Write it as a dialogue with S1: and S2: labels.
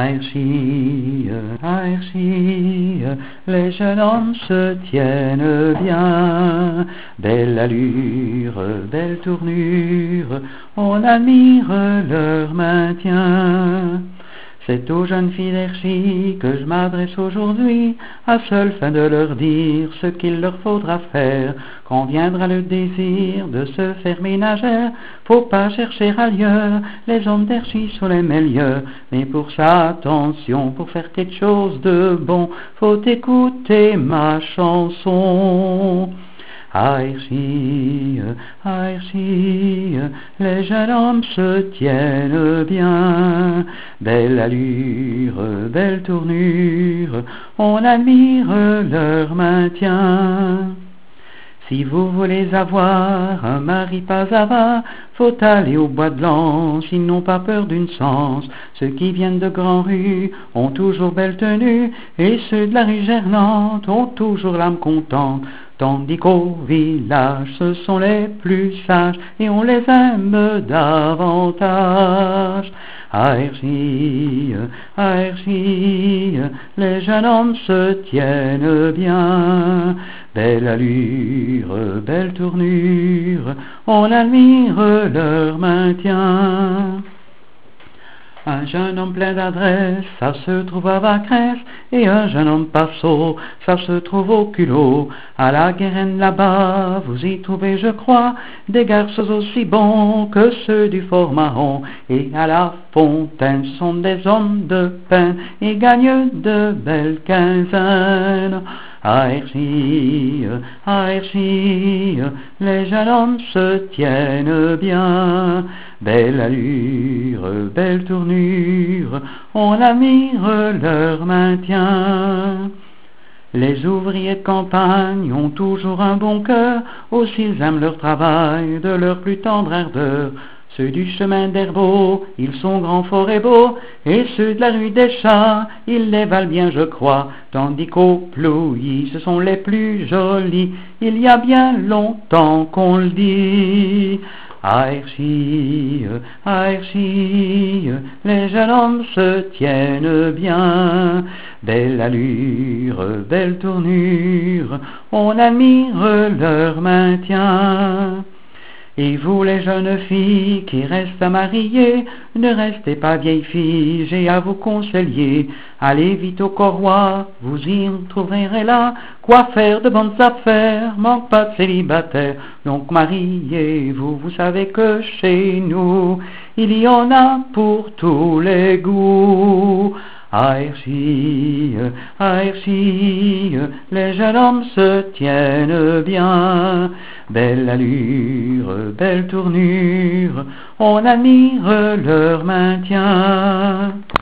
S1: Aerchi, les jeunes hommes se tiennent bien. Belle allure, belle tournure, on admire leur maintien. C'est aux jeunes filles d'Aerchi que je m'adresse aujourd'hui, à seule fin de leur dire ce qu'il leur faudra faire quand viendra le désir de se faire ménagère. Faut pas chercher ailleurs, les hommes d'Aerchi sont les meilleurs, mais pour ça, attention, pour faire quelque chose de bon, faut écouter ma chanson. Aerchi, Aerchi, les jeunes hommes se tiennent bien. Belle allure, belle tournure, on admire leur maintien. Si vous voulez avoir un mari pas avare, faut aller au bois de l'Anse, ils n'ont pas peur d'une sens. Ceux qui viennent de Grand Rue ont toujours belle tenue, et ceux de la rue Gernante ont toujours l'âme contente. Tandis qu'au village, ce sont les plus sages, et on les aime davantage. Aerchi, Aerchi, les jeunes hommes se tiennent bien. Belle allure, belle tournure, on admire leur maintien. Un jeune homme plein d'adresse, ça se trouve à Vacresse, et un jeune homme pas sot, ça se trouve au culot. À la Guérenne là-bas, vous y trouvez, je crois, des garçons aussi bons que ceux du Fort Marron. Et à la Fontaine sont des hommes de peine, et gagnent de belles quinzaines. Aerchi, Aerchi, les jeunes hommes se tiennent bien. Belle allure, belle tournure, on admire leur maintien. Les ouvriers de campagne ont toujours un bon cœur, aussi ils aiment leur travail de leur plus tendre ardeur. Ceux du chemin d'Herbeau, ils sont grands, forts et beaux, et ceux de la rue des Chats, ils les valent bien, je crois, tandis qu'au Plouilly, ce sont les plus jolis, il y a bien longtemps qu'on le dit. Aerchi, Aerchi, les jeunes hommes se tiennent bien. Belle allure, belle tournure, on admire leur maintien. Et vous les jeunes filles qui restent à marier, ne restez pas vieilles filles, j'ai à vous conseiller. Allez vite au Corroy, vous y trouverez là quoi faire de bonnes affaires, manque pas de célibataires. Donc mariez-vous, vous savez que chez nous, il y en a pour tous les goûts. Aerchi, Aerchi, les jeunes hommes se tiennent bien. Belle allure, belle tournure, on admire leur maintien.